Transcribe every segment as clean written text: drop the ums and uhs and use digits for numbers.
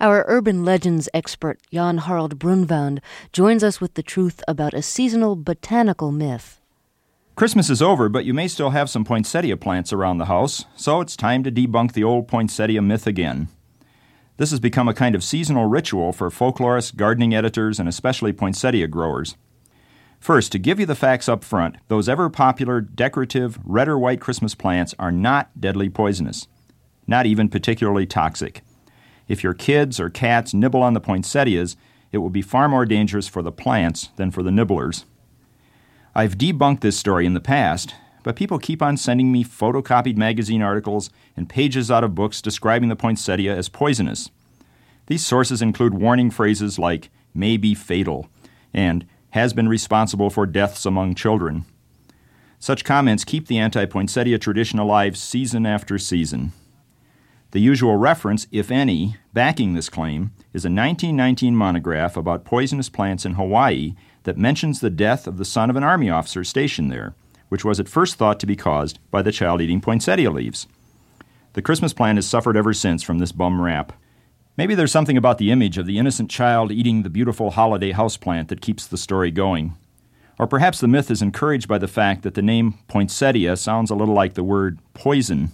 Our urban legends expert, Jan Harald Brunvand, joins us with the truth about a seasonal botanical myth. Christmas is over, but you may still have some poinsettia plants around the house, so it's time to debunk the old poinsettia myth again. This has become a kind of seasonal ritual for folklorists, gardening editors, and especially poinsettia growers. First, to give you the facts up front, those ever-popular, decorative, red or white Christmas plants are not deadly poisonous, not even particularly toxic. If your kids or cats nibble on the poinsettias, it will be far more dangerous for the plants than for the nibblers. I've debunked this story in the past, but people keep on sending me photocopied magazine articles and pages out of books describing the poinsettia as poisonous. These sources include warning phrases like, may be fatal, and has been responsible for deaths among children. Such comments keep the anti-poinsettia tradition alive season after season. The usual reference, if any, backing this claim is a 1919 monograph about poisonous plants in Hawaii that mentions the death of the son of an Army officer stationed there, which was at first thought to be caused by the child eating poinsettia leaves. The Christmas plant has suffered ever since from this bum rap. Maybe there's something about the image of the innocent child eating the beautiful holiday houseplant that keeps the story going. Or perhaps the myth is encouraged by the fact that the name poinsettia sounds a little like the word poison.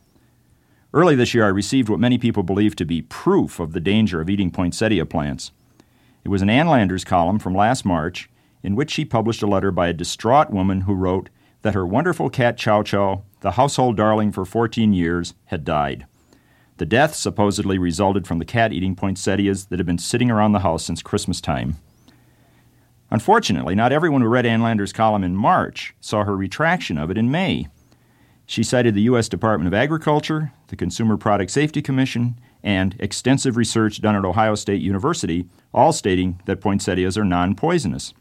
Early this year, I received what many people believe to be proof of the danger of eating poinsettia plants. It was an Ann Landers column from last March in which she published a letter by a distraught woman who wrote that her wonderful cat Chow Chow, the household darling for 14 years, had died. The death supposedly resulted from the cat eating poinsettias that had been sitting around the house since Christmas time. Unfortunately, not everyone who read Ann Landers' column in March saw her retraction of it in May. She cited the U.S. Department of Agriculture, the Consumer Product Safety Commission, and extensive research done at Ohio State University, all stating that poinsettias are non-poisonous.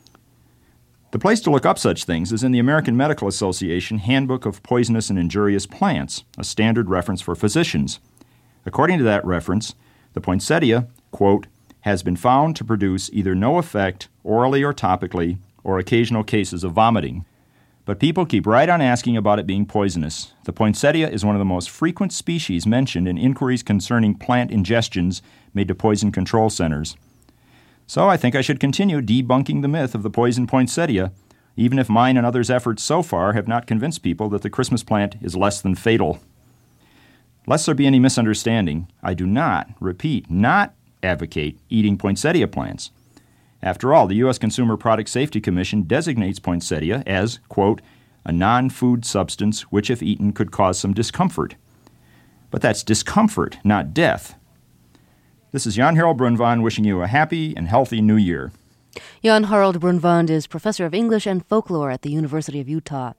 The place to look up such things is in the American Medical Association Handbook of Poisonous and Injurious Plants, a standard reference for physicians. According to that reference, the poinsettia, quote, has been found to produce either no effect, orally or topically, or occasional cases of vomiting. But people keep right on asking about it being poisonous. The poinsettia is one of the most frequent species mentioned in inquiries concerning plant ingestions made to poison control centers. So I think I should continue debunking the myth of the poison poinsettia, even if mine and others' efforts so far have not convinced people that the Christmas plant is less than fatal. Lest there be any misunderstanding, I do not, repeat, not advocate eating poinsettia plants. After all, the U.S. Consumer Product Safety Commission designates poinsettia as, quote, a non-food substance which, if eaten, could cause some discomfort. But that's discomfort, not death. This is Jan Harald Brunvand wishing you a happy and healthy New Year. Jan Harald Brunvand is professor of English and folklore at the University of Utah.